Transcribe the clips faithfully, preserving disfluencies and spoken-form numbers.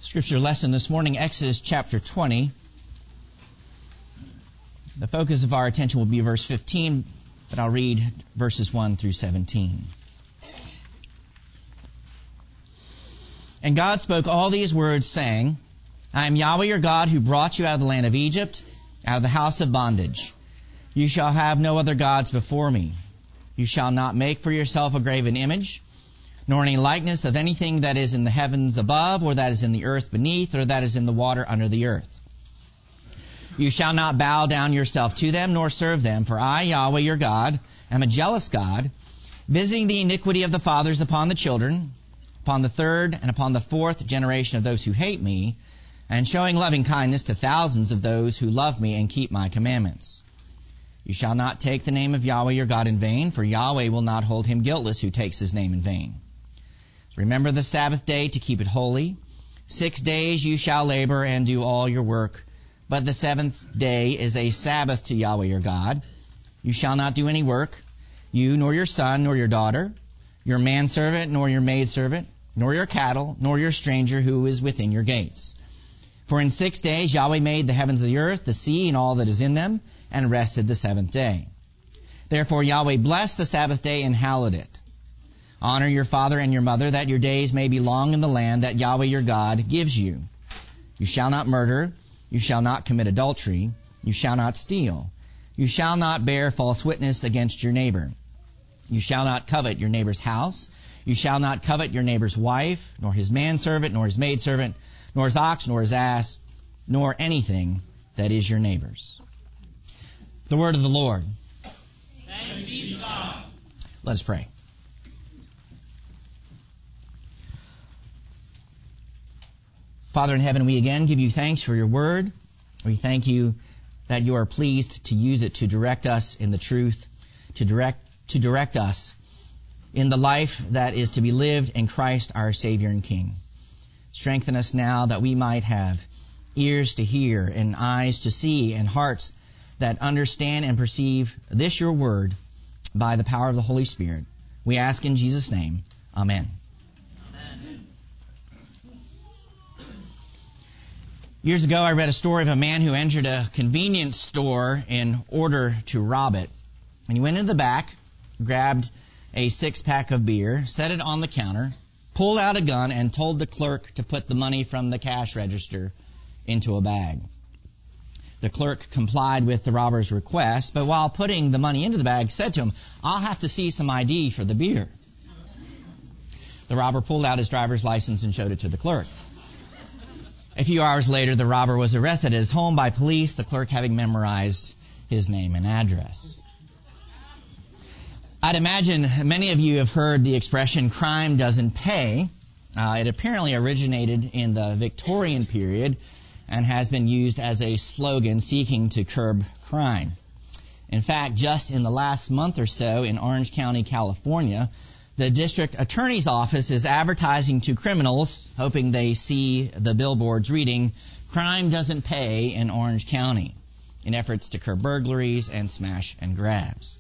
Scripture lesson this morning, Exodus chapter twenty. The focus of our attention will be verse fifteen, but I'll read verses one through seventeen. And God spoke all these words, saying, I am Yahweh your God, who brought you out of the land of Egypt, out of the house of bondage. You shall have no other gods before me. You shall not make for yourself a graven image, nor any likeness of anything that is in the heavens above, or that is in the earth beneath, or that is in the water under the earth. You shall not bow down yourself to them, nor serve them, for I, Yahweh your God, am a jealous God, visiting the iniquity of the fathers upon the children, upon the third and upon the fourth generation of those who hate me, and showing loving kindness to thousands of those who love me and keep my commandments. You shall not take the name of Yahweh your God in vain, for Yahweh will not hold him guiltless who takes his name in vain. Remember the Sabbath day to keep it holy. Six days you shall labor and do all your work, but the seventh day is a Sabbath to Yahweh your God. You shall not do any work, you nor your son nor your daughter, your manservant nor your maidservant, nor your cattle, nor your stranger who is within your gates. For in six days Yahweh made the heavens and the earth, the sea, and all that is in them, and rested the seventh day. Therefore Yahweh blessed the Sabbath day and hallowed it. Honor your father and your mother, that your days may be long in the land that Yahweh your God gives you. You shall not murder. You shall not commit adultery. You shall not steal. You shall not bear false witness against your neighbor. You shall not covet your neighbor's house. You shall not covet your neighbor's wife, nor his manservant, nor his maidservant, nor his ox, nor his ass, nor anything that is your neighbor's. The word of the Lord. Thanks be to God. Let us pray. Father in heaven, we again give you thanks for your word. We thank you that you are pleased to use it to direct us in the truth, to direct to direct us in the life that is to be lived in Christ our Savior and King. Strengthen us now that we might have ears to hear and eyes to see and hearts that understand and perceive this your word by the power of the Holy Spirit. We ask in Jesus' name. Amen. Years ago, I read a story of a man who entered a convenience store in order to rob it. And he went into the back, grabbed a six-pack of beer, set it on the counter, pulled out a gun, and told the clerk to put the money from the cash register into a bag. The clerk complied with the robber's request, but while putting the money into the bag, said to him, I'll have to see some I D for the beer. The robber pulled out his driver's license and showed it to the clerk. A few hours later, the robber was arrested at his home by police, the clerk having memorized his name and address. I'd imagine many of you have heard the expression, crime doesn't pay. Uh, it apparently originated in the Victorian period and has been used as a slogan seeking to curb crime. In fact, just in the last month or so in Orange County, California, the district attorney's office is advertising to criminals, hoping they see the billboards reading, crime doesn't pay in Orange County, in efforts to curb burglaries and smash and grabs.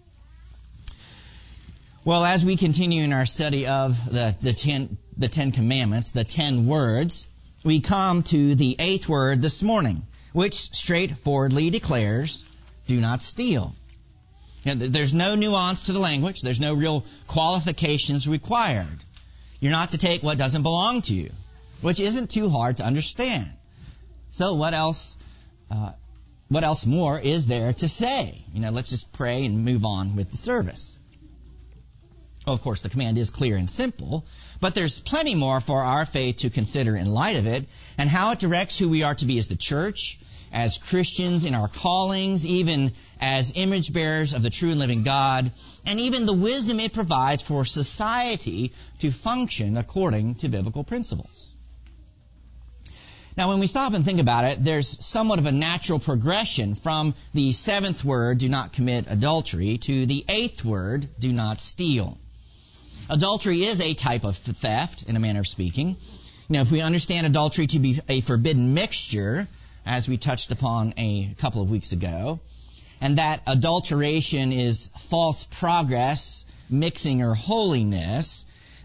Well, as we continue in our study of the, the, ten, the Ten Commandments, the Ten Words, we come to the eighth word this morning, which straightforwardly declares, do not steal. You know, there's no nuance to the language. There's no real qualifications required. You're not to take what doesn't belong to you, which isn't too hard to understand. So what else, uh, what else more is there to say? You know, let's just pray and move on with the service. Well, of course, the command is clear and simple, but there's plenty more for our faith to consider in light of it and how it directs who we are to be as the church, as Christians in our callings, even as image bearers of the true and living God, and even the wisdom it provides for society to function according to biblical principles. Now, when we stop and think about it, there's somewhat of a natural progression from the seventh word, do not commit adultery, to the eighth word, do not steal. Adultery is a type of theft, in a manner of speaking. You know, if we understand adultery to be a forbidden mixture, as we touched upon a couple of weeks ago, and that adulteration is false progress, mixing, or holiness,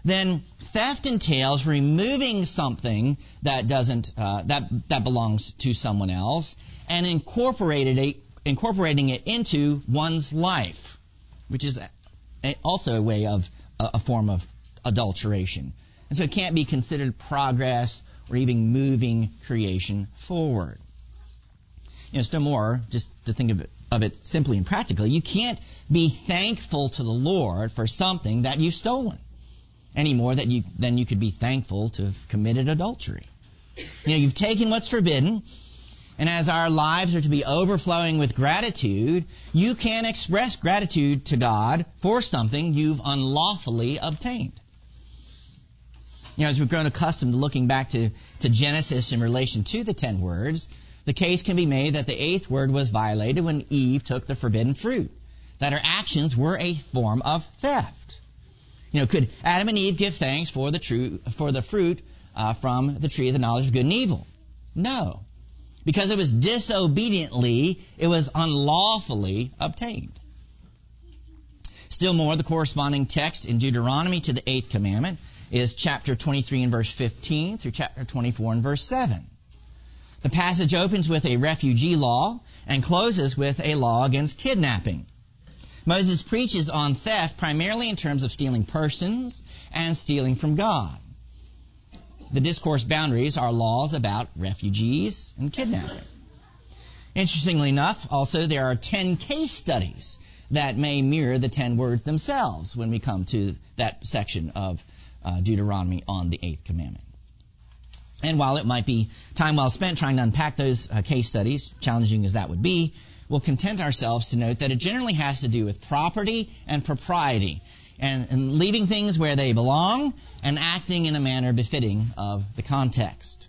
then theft entails removing something that doesn't uh, that that belongs to someone else and incorporated it, incorporating it into one's life, which is a, also a way of a, a form of adulteration. And so it can't be considered progress or even moving creation forward. You know, still more, just to think of it, of it simply and practically, you can't be thankful to the Lord for something that you've stolen any more that you, than you could be thankful to have committed adultery. You know, you've taken what's forbidden, and as our lives are to be overflowing with gratitude, you can express gratitude to God for something you've unlawfully obtained. You know, as we've grown accustomed to looking back to, to Genesis in relation to the ten words, the case can be made that the eighth word was violated when Eve took the forbidden fruit, that her actions were a form of theft. You know, could Adam and Eve give thanks for the true, for the fruit uh, from the tree of the knowledge of good and evil? No. Because it was disobediently, it was unlawfully obtained. Still more, the corresponding text in Deuteronomy to the eighth commandment is chapter twenty-three and verse fifteen through chapter twenty-four and verse seven. The passage opens with a refugee law and closes with a law against kidnapping. Moses preaches on theft primarily in terms of stealing persons and stealing from God. The discourse boundaries are laws about refugees and kidnapping. Interestingly enough, also there are ten case studies that may mirror the ten words themselves when we come to that section of uh, Deuteronomy on the eighth commandment. And while it might be time well spent trying to unpack those uh, case studies, challenging as that would be, we'll content ourselves to note that it generally has to do with property and propriety, and, and leaving things where they belong and acting in a manner befitting of the context.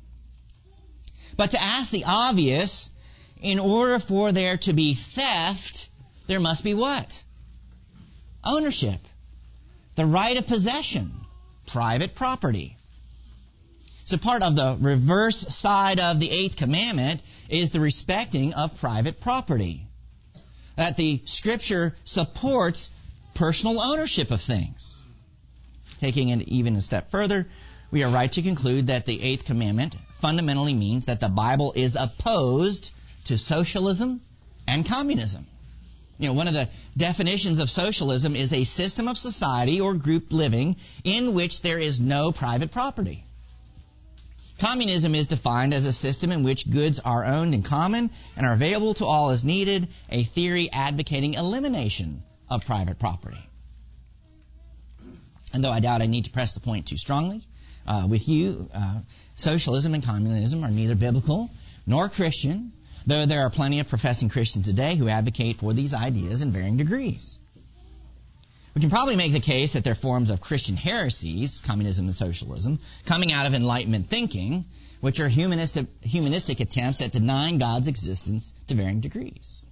But to ask the obvious, in order for there to be theft, there must be what? Ownership. The right of possession. Private property. So part of the reverse side of the eighth commandment is the respecting of private property. That the Scripture supports personal ownership of things. Taking it even a step further, we are right to conclude that the eighth commandment fundamentally means that the Bible is opposed to socialism and communism. You know, one of the definitions of socialism is a system of society or group living in which there is no private property. Communism is defined as a system in which goods are owned in common and are available to all as needed, a theory advocating elimination of private property. And though I doubt I need to press the point too strongly uh, with you, uh, socialism and communism are neither biblical nor Christian, though there are plenty of professing Christians today who advocate for these ideas in varying degrees. We can probably make the case that they're forms of Christian heresies, communism and socialism, coming out of Enlightenment thinking, which are humanistic, humanistic attempts at denying God's existence to varying degrees.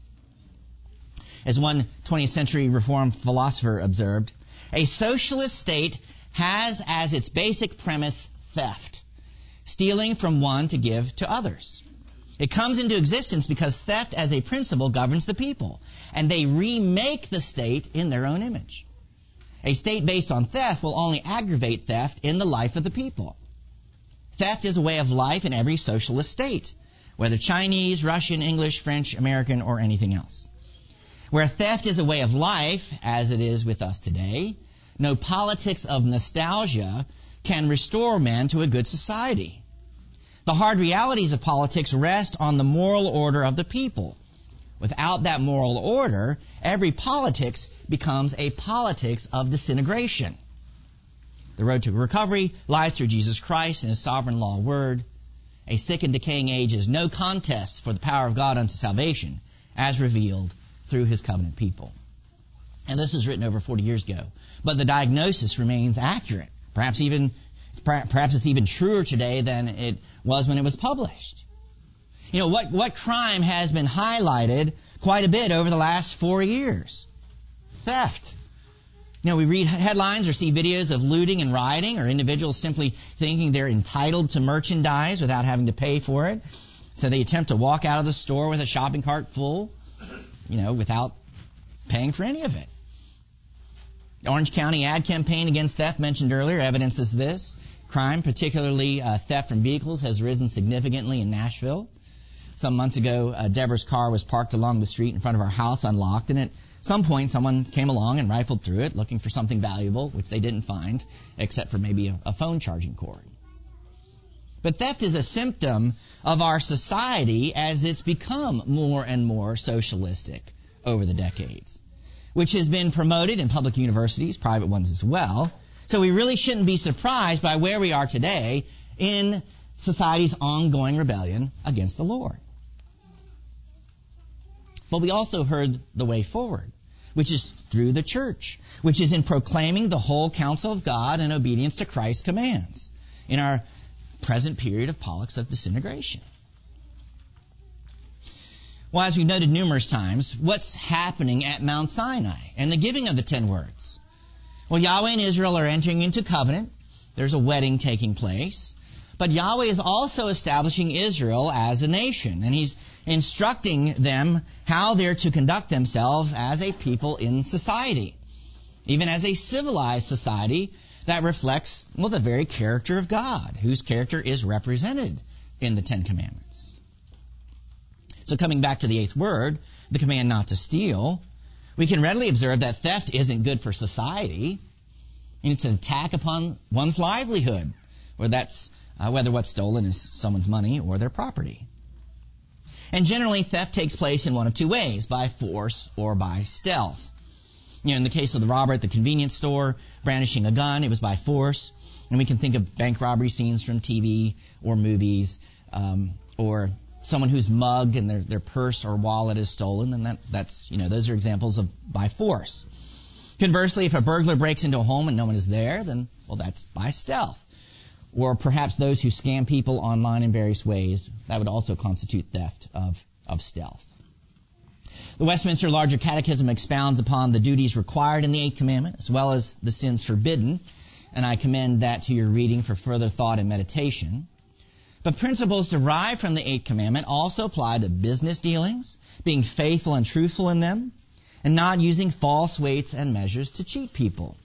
As one twentieth century Reformed philosopher observed, a socialist state has as its basic premise theft, stealing from one to give to others. It comes into existence because theft as a principle governs the people, and they remake the state in their own image. A state based on theft will only aggravate theft in the life of the people. Theft is a way of life in every socialist state, whether Chinese, Russian, English, French, American, or anything else. Where theft is a way of life, as it is with us today, no politics of nostalgia can restore man to a good society. The hard realities of politics rest on the moral order of the people. Without that moral order, every politics becomes a politics of disintegration. The road to recovery lies through Jesus Christ and His sovereign law word. A sick and decaying age is no contest for the power of God unto salvation, as revealed through His covenant people. And this was written over forty years ago. But the diagnosis remains accurate. Perhaps even, perhaps it's even truer today than it was when it was published. You know, what, what crime has been highlighted quite a bit over the last four years? Theft. You know, we read headlines or see videos of looting and rioting, or individuals simply thinking they're entitled to merchandise without having to pay for it. So they attempt to walk out of the store with a shopping cart full, you know, without paying for any of it. The Orange County ad campaign against theft mentioned earlier evidences this. Crime, particularly uh, theft from vehicles, has risen significantly in Nashville. Some months ago, uh, Deborah's car was parked along the street in front of our house unlocked, and at some point someone came along and rifled through it looking for something valuable, which they didn't find, except for maybe a, a phone charging cord. But theft is a symptom of our society as it's become more and more socialistic over the decades, which has been promoted in public universities, private ones as well. So we really shouldn't be surprised by where we are today in society's ongoing rebellion against the Lord. But we also heard the way forward, which is through the church, which is in proclaiming the whole counsel of God and obedience to Christ's commands in our present period of politics of disintegration. Well, as we've noted numerous times, what's happening at Mount Sinai and the giving of the ten words? Well, Yahweh and Israel are entering into covenant. There's a wedding taking place. But Yahweh is also establishing Israel as a nation, and He's instructing them how they're to conduct themselves as a people in society, even as a civilized society that reflects, well, the very character of God, whose character is represented in the Ten Commandments. So coming back to the eighth word, the command not to steal, we can readily observe that theft isn't good for society, and it's an attack upon one's livelihood, or that's uh, whether what's stolen is someone's money or their property. And generally, theft takes place in one of two ways, by force or by stealth. You know, in the case of the robber at the convenience store brandishing a gun, it was by force. And we can think of bank robbery scenes from T V or movies, um, or someone who's mugged and their, their purse or wallet is stolen, and that, that's, you know, those are examples of by force. Conversely, if a burglar breaks into a home and no one is there, then, well, that's by stealth. Or perhaps those who scam people online in various ways, that would also constitute theft of, of stealth. The Westminster Larger Catechism expounds upon the duties required in the Eighth Commandment, as well as the sins forbidden, and I commend that to your reading for further thought and meditation. But principles derived from the Eighth Commandment also apply to business dealings, being faithful and truthful in them, and not using false weights and measures to cheat people.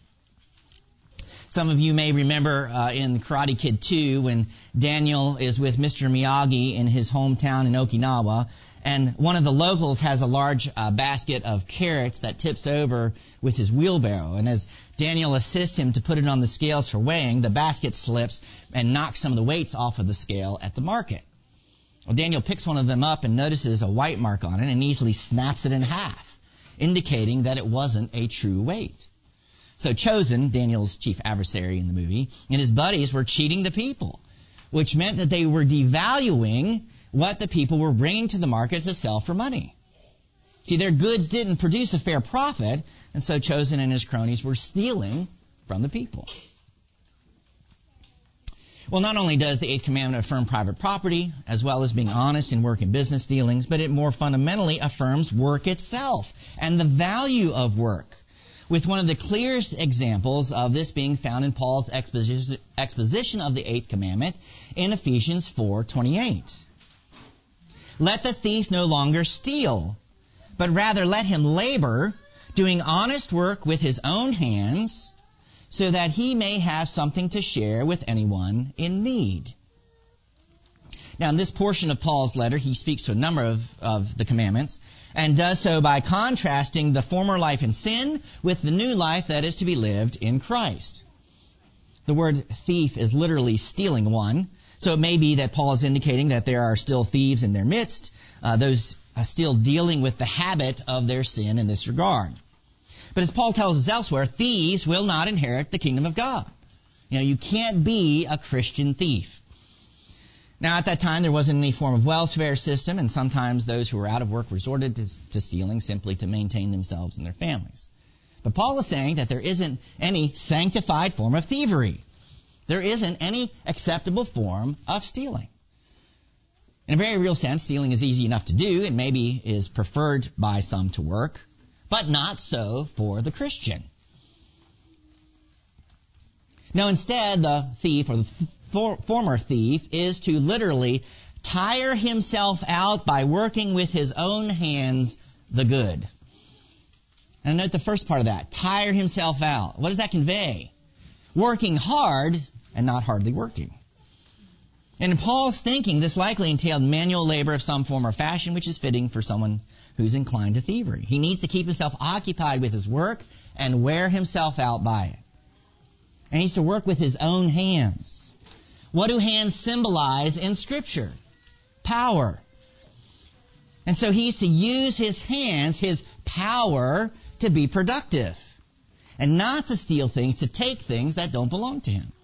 Some of you may remember uh, in Karate Kid two when Daniel is with Mister Miyagi in his hometown in Okinawa, and one of the locals has a large uh, basket of carrots that tips over with his wheelbarrow. And as Daniel assists him to put it on the scales for weighing, the basket slips and knocks some of the weights off of the scale at the market. Well, Daniel picks one of them up and notices a white mark on it and easily snaps it in half, indicating that it wasn't a true weight. So Chosen, Daniel's chief adversary in the movie, and his buddies were cheating the people, which meant that they were devaluing what the people were bringing to the market to sell for money. See, their goods didn't produce a fair profit, and so Chosen and his cronies were stealing from the people. Well, not only does the Eighth Commandment affirm private property, as well as being honest in work and business dealings, but it more fundamentally affirms work itself and the value of work, with one of the clearest examples of this being found in Paul's exposition, exposition of the Eighth Commandment in Ephesians four twenty-eight. Let the thief no longer steal, but rather let him labor, doing honest work with his own hands, so that he may have something to share with anyone in need. Now, in this portion of Paul's letter, he speaks to a number of, of the commandments, and does so by contrasting the former life in sin with the new life that is to be lived in Christ. The word thief is literally stealing one, so it may be that Paul is indicating that there are still thieves in their midst, uh, those uh, still dealing with the habit of their sin in this regard. But as Paul tells us elsewhere, thieves will not inherit the kingdom of God. You know, you can't be a Christian thief. Now, at that time, there wasn't any form of welfare system, and sometimes those who were out of work resorted to, to stealing simply to maintain themselves and their families. But Paul is saying that there isn't any sanctified form of thievery. There isn't any acceptable form of stealing. In a very real sense, stealing is easy enough to do and maybe is preferred by some to work, but not so for the Christian. Now, instead, the thief, or the for, former thief, is to literally tire himself out by working with his own hands the good. And note the first part of that, tire himself out. What does that convey? Working hard and not hardly working. And in Paul's thinking, this likely entailed manual labor of some form or fashion, which is fitting for someone who's inclined to thievery. He needs to keep himself occupied with his work and wear himself out by it. And he needs to work with his own hands. What do hands symbolize in Scripture? Power. And so he needs to use his hands, his power, to be productive. And not to steal things, to take things that don't belong to him.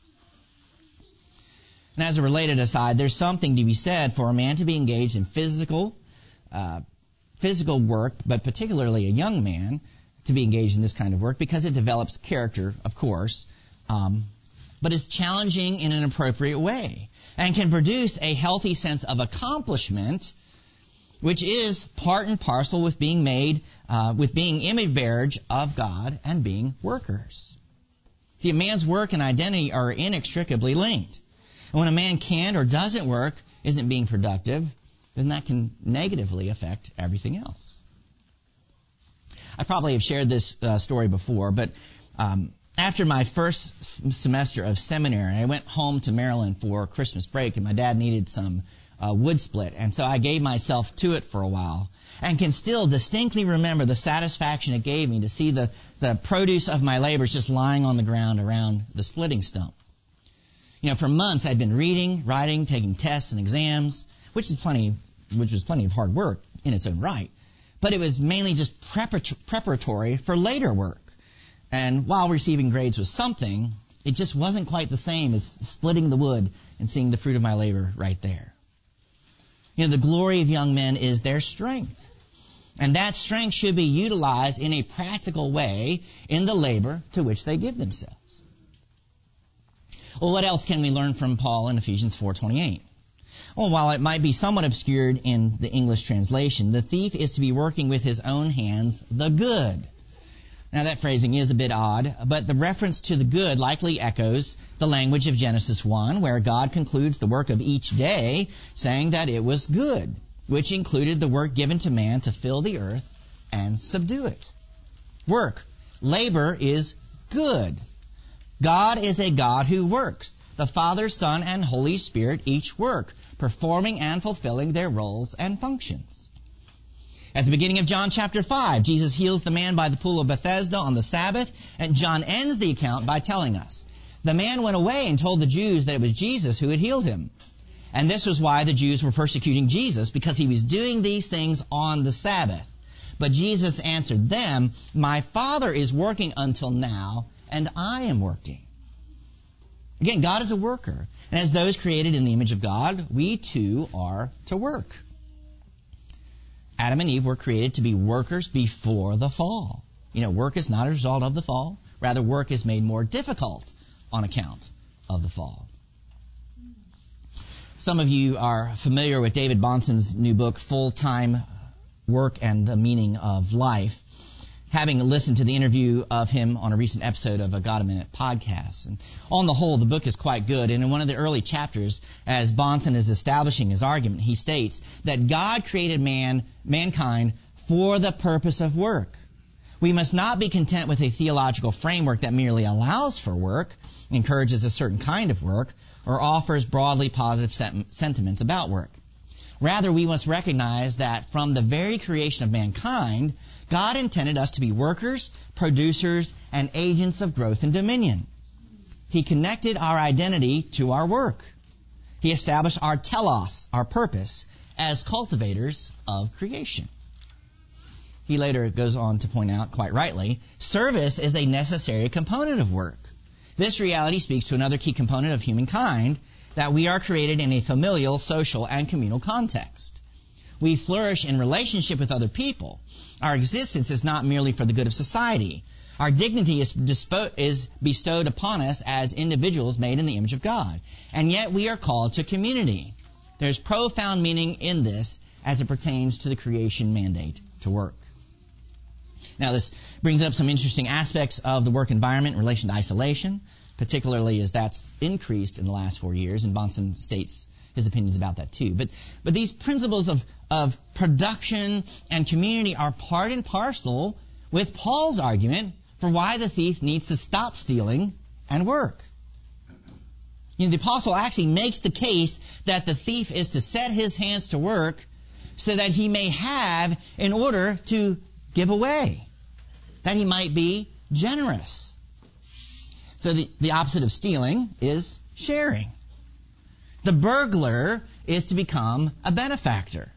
And as a related aside, there's something to be said for a man to be engaged in physical, uh, physical work, but particularly a young man to be engaged in this kind of work because it develops character, of course, um, but it's challenging in an appropriate way and can produce a healthy sense of accomplishment, which is part and parcel with being made, uh, with being image bearers of God and being workers. See, a man's work and identity are inextricably linked. And when a man can or doesn't work, isn't being productive, then that can negatively affect everything else. I probably have shared this uh, story before, but um, after my first s- semester of seminary, I went home to Maryland for Christmas break, and my dad needed some uh, wood split, and so I gave myself to it for a while, and can still distinctly remember the satisfaction it gave me to see the, the produce of my labors just lying on the ground around the splitting stump. You know, for months I'd been reading, writing, taking tests and exams, which is plenty, which was plenty of hard work in its own right. But it was mainly just preparatory for later work. And while receiving grades was something, it just wasn't quite the same as splitting the wood and seeing the fruit of my labor right there. You know, the glory of young men is their strength. And that strength should be utilized in a practical way in the labor to which they give themselves. Well, what else can we learn from Paul in Ephesians four twenty-eight? Well, while it might be somewhat obscured in the English translation, the thief is to be working with his own hands the good. Now, that phrasing is a bit odd, but the reference to the good likely echoes the language of Genesis one, where God concludes the work of each day, saying that it was good, which included the work given to man to fill the earth and subdue it. Work, labor is good. God is a God who works. The Father, Son, and Holy Spirit each work, performing and fulfilling their roles and functions. At the beginning of John chapter five, Jesus heals the man by the pool of Bethesda on the Sabbath, and John ends the account by telling us, the man went away and told the Jews that it was Jesus who had healed him. And this was why the Jews were persecuting Jesus, because he was doing these things on the Sabbath. But Jesus answered them, my Father is working until now, and I am working. Again, God is a worker. And as those created in the image of God, we too are to work. Adam and Eve were created to be workers before the fall. You know, work is not a result of the fall. Rather, work is made more difficult on account of the fall. Some of you are familiar with David Bahnsen's new book, Full-Time Work and the Meaning of Life, having listened to the interview of him on a recent episode of a God a Minute podcast. And on the whole, the book is quite good. And in one of the early chapters, as Bahnsen is establishing his argument, he states that God created man, mankind for the purpose of work. We must not be content with a theological framework that merely allows for work, encourages a certain kind of work, or offers broadly positive sent- sentiments about work. Rather, we must recognize that from the very creation of mankind, God intended us to be workers, producers, and agents of growth and dominion. He connected our identity to our work. He established our telos, our purpose, as cultivators of creation. He later goes on to point out, quite rightly, service is a necessary component of work. This reality speaks to another key component of humankind, that we are created in a familial, social, and communal context. We flourish in relationship with other people. Our existence is not merely for the good of society. Our dignity is, dispo- is bestowed upon us as individuals made in the image of God. And yet we are called to community. There's profound meaning in this as it pertains to the creation mandate to work. Now, this brings up some interesting aspects of the work environment in relation to isolation, particularly as that's increased in the last four years, and Bahnsen states his opinions about that too. But but these principles of, of production and community are part and parcel with Paul's argument for why the thief needs to stop stealing and work. You know, the apostle actually makes the case that the thief is to set his hands to work so that he may have in order to give away, that he might be generous. So the, the opposite of stealing is sharing. The burglar is to become a benefactor.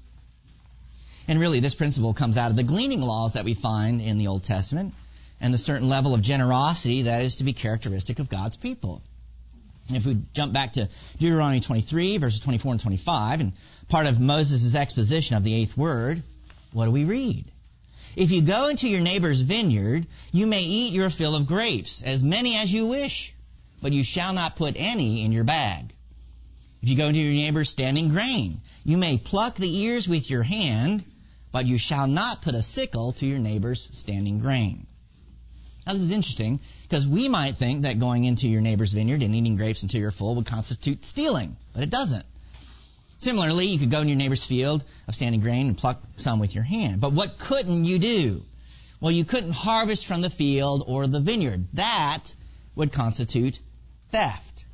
And really, this principle comes out of the gleaning laws that we find in the Old Testament and the certain level of generosity that is to be characteristic of God's people. If we jump back to Deuteronomy twenty-three, verses twenty-four and twenty-five, and part of Moses' exposition of the eighth word, what do we read? If you go into your neighbor's vineyard, you may eat your fill of grapes, as many as you wish, but you shall not put any in your bag. If you go into your neighbor's standing grain, you may pluck the ears with your hand, but you shall not put a sickle to your neighbor's standing grain. Now, this is interesting because we might think that going into your neighbor's vineyard and eating grapes until you're full would constitute stealing, but it doesn't. Similarly, you could go in your neighbor's field of standing grain and pluck some with your hand. But what couldn't you do? Well, you couldn't harvest from the field or the vineyard. That would constitute theft.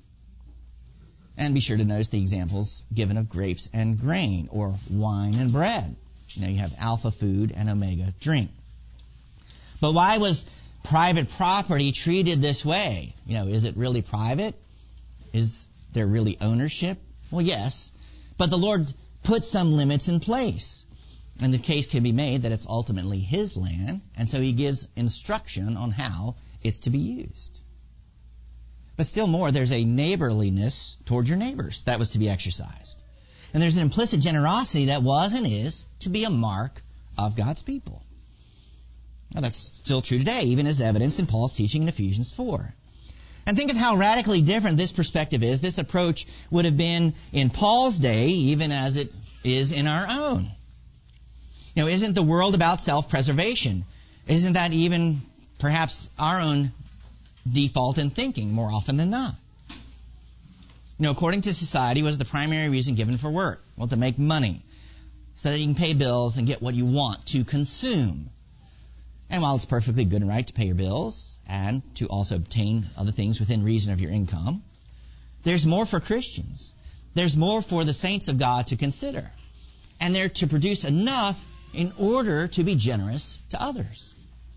And be sure to notice the examples given of grapes and grain, or wine and bread. You know, you have alpha food and omega drink. But why was private property treated this way? You know, is it really private? Is there really ownership? Well, yes. But the Lord put some limits in place. And the case can be made that it's ultimately His land, and so He gives instruction on how it's to be used. But still more, there's a neighborliness toward your neighbors that was to be exercised. And there's an implicit generosity that was and is to be a mark of God's people. Now, that's still true today, even as evidenced in Paul's teaching in Ephesians four. And think of how radically different this perspective is. This approach would have been in Paul's day, even as it is in our own. You know, isn't the world about self-preservation? Isn't that even perhaps our own default in thinking more often than not? You know, according to society, what is the primary reason given for work? Well, to make money, so that you can pay bills and get what you want to consume. And while it's perfectly good and right to pay your bills and to also obtain other things within reason of your income, there's more for Christians. There's more for the saints of God to consider. And they're to produce enough in order to be generous to others.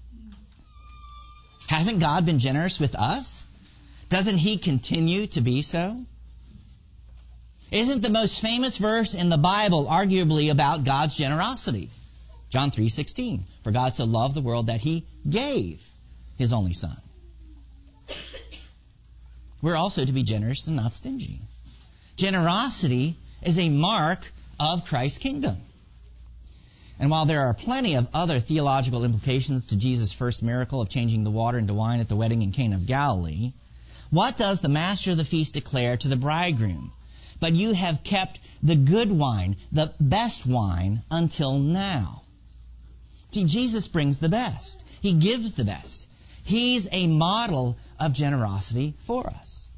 Hasn't God been generous with us? Doesn't He continue to be so? Isn't the most famous verse in the Bible arguably about God's generosity? John three sixteen. For God so loved the world that He gave His only Son. We're also to be generous and not stingy. Generosity is a mark of Christ's kingdom. And while there are plenty of other theological implications to Jesus' first miracle of changing the water into wine at the wedding in Cana of Galilee, what does the master of the feast declare to the bridegroom? But you have kept the good wine, the best wine, until now. See, Jesus brings the best. He gives the best. He's a model of generosity for us.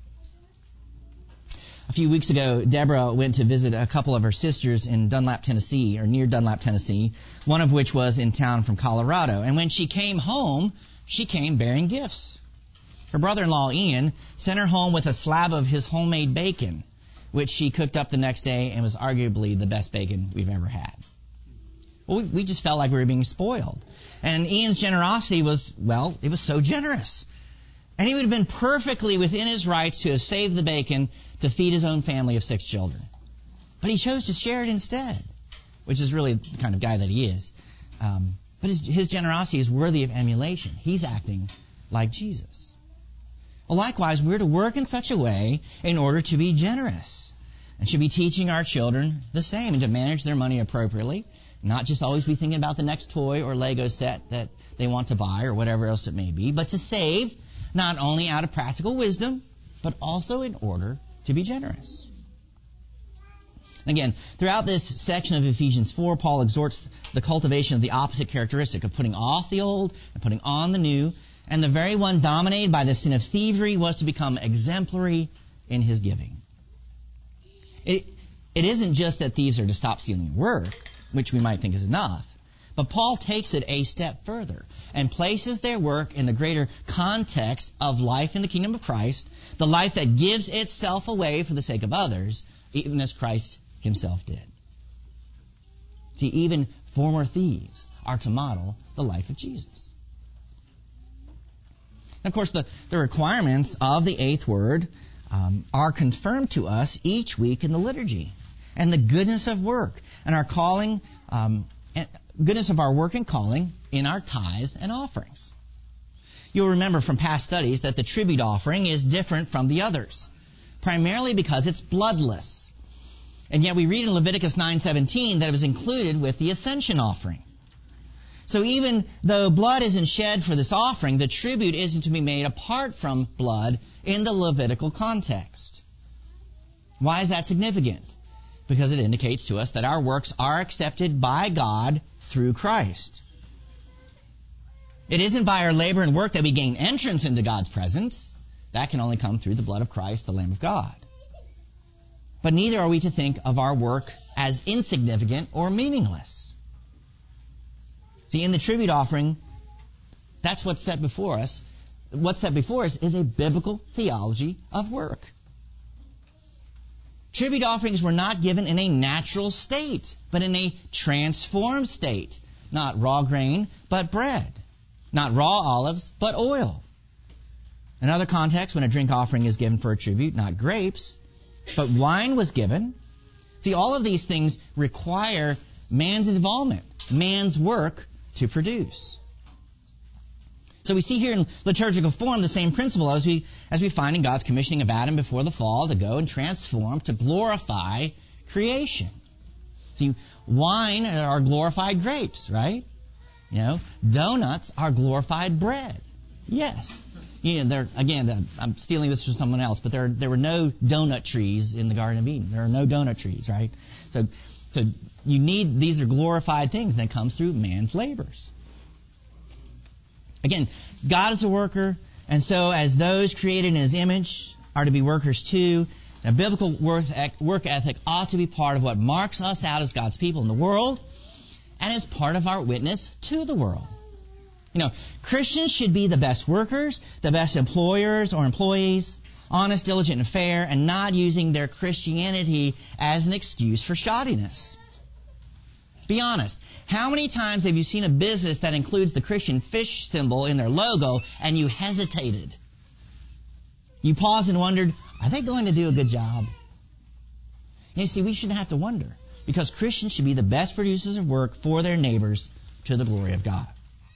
A few weeks ago, Deborah went to visit a couple of her sisters in Dunlap, Tennessee, or near Dunlap, Tennessee, one of which was in town from Colorado. And when she came home, she came bearing gifts. Her brother-in-law, Ian, sent her home with a slab of his homemade bacon, which she cooked up the next day and was arguably the best bacon we've ever had. Well, we, we just felt like we were being spoiled. And Ian's generosity was, well, it was so generous. And he would have been perfectly within his rights to have saved the bacon to feed his own family of six children. But he chose to share it instead, which is really the kind of guy that he is. Um, but his, his generosity is worthy of emulation. He's acting like Jesus. Well, likewise, we're to work in such a way in order to be generous, and should be teaching our children the same, and to manage their money appropriately, not just always be thinking about the next toy or Lego set that they want to buy or whatever else it may be, but to save not only out of practical wisdom, but also in order to be generous. Again, throughout this section of Ephesians four, Paul exhorts the cultivation of the opposite characteristic of putting off the old and putting on the new, and the very one dominated by the sin of thievery was to become exemplary in his giving. It, it isn't just that thieves are to stop stealing work, which we might think is enough, But Paul takes it a step further and places their work in the greater context of life in the kingdom of Christ, the life that gives itself away for the sake of others, even as Christ himself did. See, even former thieves are to model the life of Jesus. And of course, the, the requirements of the eighth word um, are confirmed to us each week in the liturgy. And the goodness of work and our calling, um, and goodness of our work and calling in our tithes and offerings. You'll remember from past studies that the tribute offering is different from the others, primarily because it's bloodless. And yet we read in Leviticus nine seventeen that it was included with the ascension offering. So even though blood isn't shed for this offering, the tribute isn't to be made apart from blood in the Levitical context. Why is that significant? Because it indicates to us that our works are accepted by God through Christ. It isn't by our labor and work that we gain entrance into God's presence. That can only come through the blood of Christ, the Lamb of God. But neither are we to think of our work as insignificant or meaningless. See, in the tribute offering, that's what's set before us. What's set before us is a biblical theology of work. Tribute offerings were not given in a natural state, but in a transformed state. Not raw grain, but bread. Not raw olives, but oil. In other contexts, when a drink offering is given for a tribute, not grapes, but wine was given. See, all of these things require man's involvement, man's work to produce. So we see here in liturgical form the same principle as we as we find in God's commissioning of Adam before the fall to go and transform, to glorify creation. See, wine are glorified grapes, right? You know, donuts are glorified bread. Yes. You know, there again, I'm stealing this from someone else, but there there were no donut trees in the Garden of Eden. There are no donut trees, right? So, so you need these are glorified things that comes through man's labors. Again, God is a worker, and so as those created in His image are to be workers too, a biblical work ethic ought to be part of what marks us out as God's people in the world and is part of our witness to the world. You know, Christians should be the best workers, the best employers or employees, honest, diligent, and fair, and not using their Christianity as an excuse for shoddiness. Be honest. How many times have you seen a business that includes the Christian fish symbol in their logo and you hesitated? You paused and wondered, are they going to do a good job? You see, we shouldn't have to wonder, because Christians should be the best producers of work for their neighbors to the glory of God.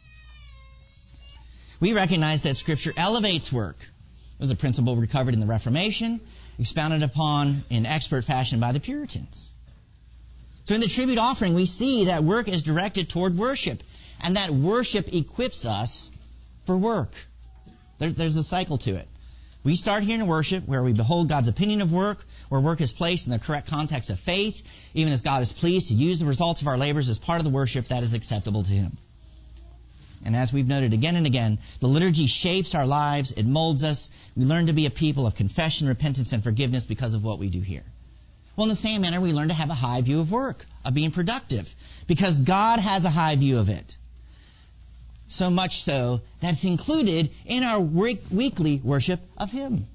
We recognize that Scripture elevates work. It was a principle recovered in the Reformation, expounded upon in expert fashion by the Puritans. So in the tribute offering, we see that work is directed toward worship, and that worship equips us for work. There, there's a cycle to it. We start here in worship, where we behold God's opinion of work, where work is placed in the correct context of faith, even as God is pleased to use the results of our labors as part of the worship that is acceptable to Him. And as we've noted again and again, the liturgy shapes our lives, it molds us. We learn to be a people of confession, repentance, and forgiveness because of what we do here. Well, in the same manner, we learn to have a high view of work, of being productive, because God has a high view of it. So much so that it's included in our weekly worship of Him.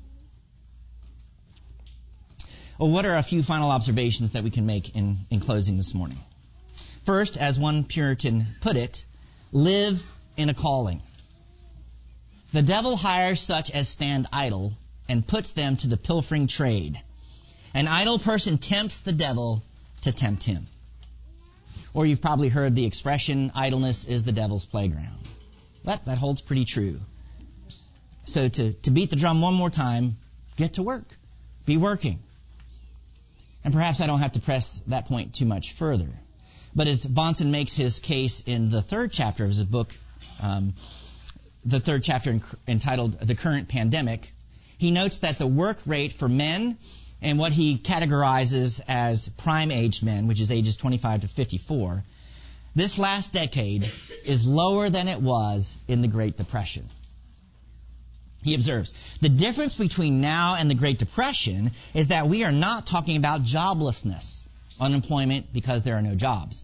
Well, what are a few final observations that we can make in, in closing this morning? First, as one Puritan put it, live in a calling. The devil hires such as stand idle and puts them to the pilfering trade. An idle person tempts the devil to tempt him. Or you've probably heard the expression, idleness is the devil's playground. That, that holds pretty true. So to, to beat the drum one more time, get to work. Be working. And perhaps I don't have to press that point too much further. But as Bahnsen makes his case in the third chapter of his book, um, the third chapter entitled The Current Pandemic, he notes that the work rate for men and what he categorizes as prime-aged men, which is ages twenty-five to fifty-four, this last decade is lower than it was in the Great Depression. He observes, the difference between now and the Great Depression is that we are not talking about joblessness, unemployment because there are no jobs,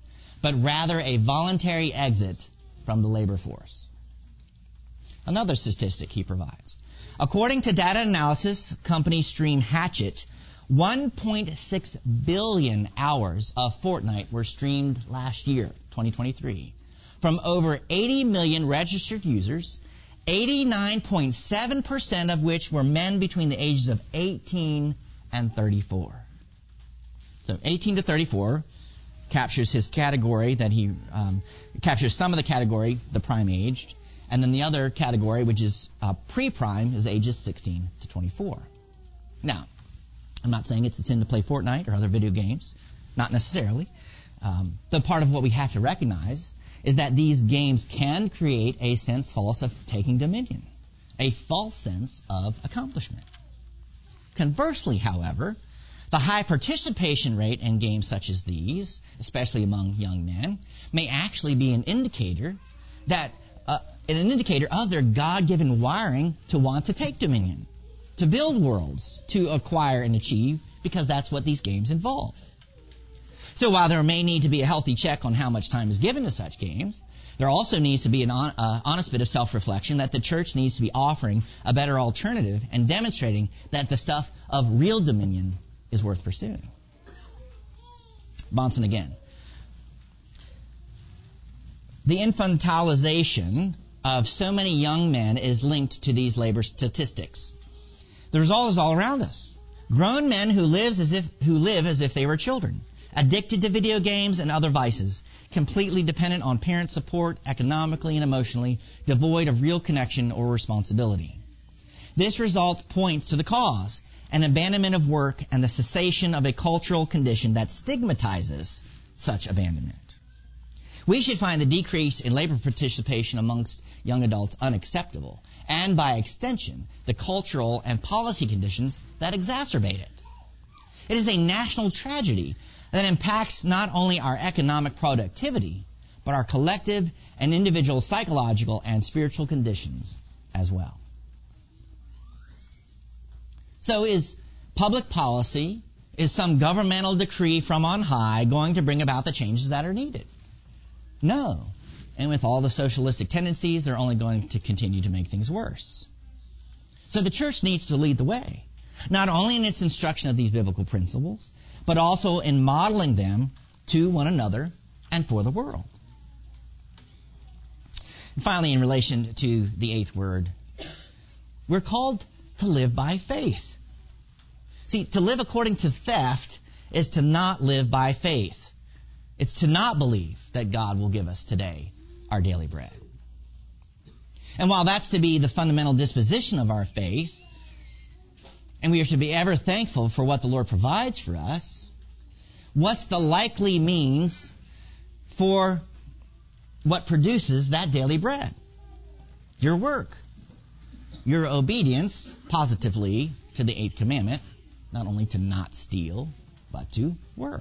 but rather a voluntary exit from the labor force. Another statistic he provides. According to data analysis company Stream Hatchet, one point six billion hours of Fortnite were streamed last year, twenty twenty-three, from over eighty million registered users, eighty-nine point seven percent of which were men between the ages of eighteen and thirty-four. So eighteen to thirty-four captures his category that he um, captures some of the category, the prime aged, and then the other category, which is uh, pre-prime, is ages sixteen to twenty-four. Now, I'm not saying it's a sin to play Fortnite or other video games, not necessarily. Um, the part of what we have to recognize is that these games can create a sense false of taking dominion, a false sense of accomplishment. Conversely, however, the high participation rate in games such as these, especially among young men, may actually be an indicator that uh, an indicator of their God-given wiring to want to take dominion, to build worlds, to acquire and achieve, because that's what these games involve. So while there may need to be a healthy check on how much time is given to such games, there also needs to be an on, uh, honest bit of self-reflection that the church needs to be offering a better alternative and demonstrating that the stuff of real dominion is worth pursuing. Bahnsen again. The infantilization of so many young men is linked to these labor statistics. The result is all around us. Grown men who lives as if who live as if they were children, addicted to video games and other vices, completely dependent on parent support economically and emotionally, devoid of real connection or responsibility. This result points to the cause, an abandonment of work and the cessation of a cultural condition that stigmatizes such abandonment. We should find the decrease in labor participation amongst young adults unacceptable, and by extension, the cultural and policy conditions that exacerbate it. It is a national tragedy that impacts not only our economic productivity, but our collective and individual psychological and spiritual conditions as well. So is public policy, is some governmental decree from on high going to bring about the changes that are needed? No. And with all the socialistic tendencies, they're only going to continue to make things worse. So the church needs to lead the way, not only in its instruction of these biblical principles, but also in modeling them to one another and for the world. And finally, in relation to the eighth word, we're called to live by faith. See, to live according to theft is to not live by faith. It's to not believe that God will give us today our daily bread. And while that's to be the fundamental disposition of our faith, and we are to be ever thankful for what the Lord provides for us, what's the likely means for what produces that daily bread? Your work. Your obedience, positively, to the eighth commandment, not only to not steal, but to work.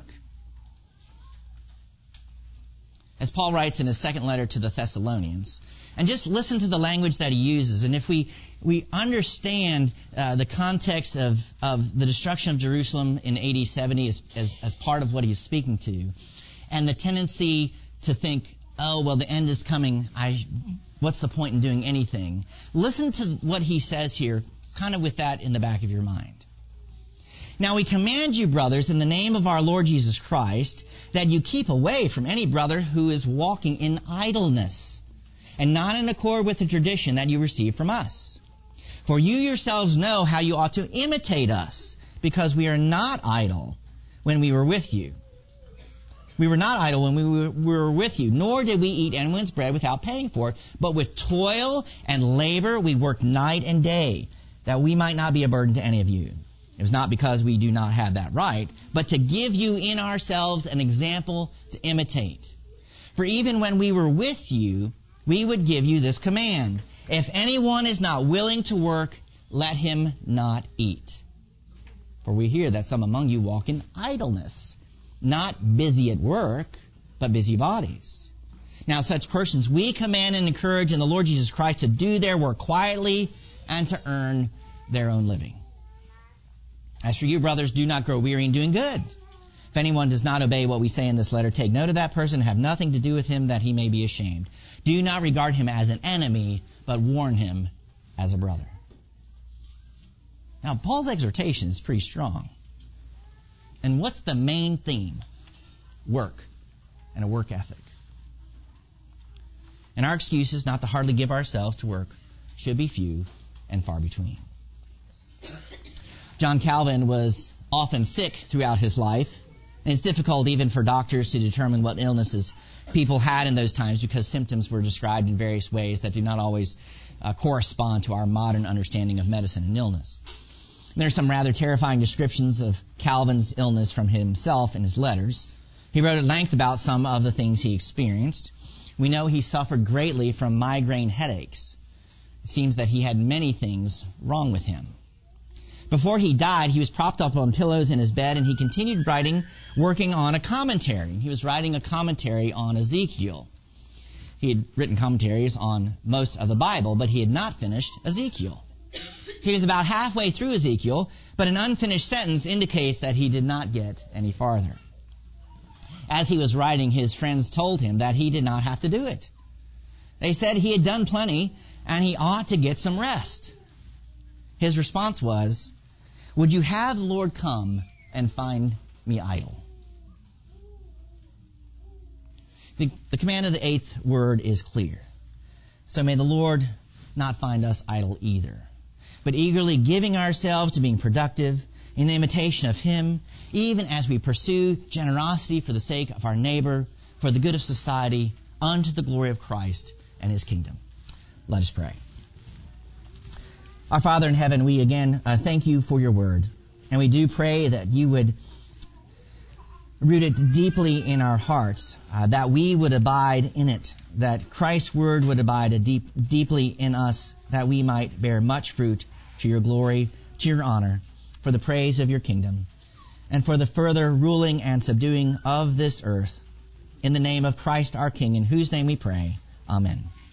As Paul writes in his second letter to the Thessalonians, and just listen to the language that he uses, and if we we understand uh, the context of, of the destruction of Jerusalem in A D seventy as, as, as part of what he's speaking to, and the tendency to think, oh, well, the end is coming, I, what's the point in doing anything? Listen to what he says here, kind of with that in the back of your mind. Now we command you, brothers, in the name of our Lord Jesus Christ, that you keep away from any brother who is walking in idleness, and not in accord with the tradition that you received from us. For you yourselves know how you ought to imitate us, because we are not idle when we were with you. We were not idle when we were with you, nor did we eat anyone's bread without paying for it, but with toil and labor we worked night and day, that we might not be a burden to any of you. It was not because we do not have that right, but to give you in ourselves an example to imitate. For even when we were with you, we would give you this command: if anyone is not willing to work, let him not eat. For we hear that some among you walk in idleness, not busy at work, but busy bodies. Now such persons we command and encourage in the Lord Jesus Christ to do their work quietly and to earn their own living. As for you, brothers, do not grow weary in doing good. If anyone does not obey what we say in this letter, take note of that person and have nothing to do with him that he may be ashamed. Do not regard him as an enemy, but warn him as a brother. Now, Paul's exhortation is pretty strong. And what's the main theme? Work and a work ethic. And our excuses not to hardly give ourselves to work should be few and far between. John Calvin was often sick throughout his life, and it's difficult even for doctors to determine what illnesses people had in those times because symptoms were described in various ways that do not always uh, correspond to our modern understanding of medicine and illness. And there are some rather terrifying descriptions of Calvin's illness from himself in his letters. He wrote at length about some of the things he experienced. We know he suffered greatly from migraine headaches. It seems that he had many things wrong with him. Before he died, he was propped up on pillows in his bed, and he continued writing, working on a commentary. He was writing a commentary on Ezekiel. He had written commentaries on most of the Bible, but he had not finished Ezekiel. He was about halfway through Ezekiel, but an unfinished sentence indicates that he did not get any farther. As he was writing, his friends told him that he did not have to do it. They said he had done plenty, and he ought to get some rest. His response was, "Would you have the Lord come and find me idle?" The, the command of the eighth word is clear. So may the Lord not find us idle either, but eagerly giving ourselves to being productive in imitation of Him, even as we pursue generosity for the sake of our neighbor, for the good of society, unto the glory of Christ and His kingdom. Let us pray. Our Father in heaven, we again uh, thank you for your word. And we do pray that you would root it deeply in our hearts, uh, that we would abide in it, that Christ's word would abide a deep, deeply in us, that we might bear much fruit to your glory, to your honor, for the praise of your kingdom, and for the further ruling and subduing of this earth. In the name of Christ our King, in whose name we pray. Amen.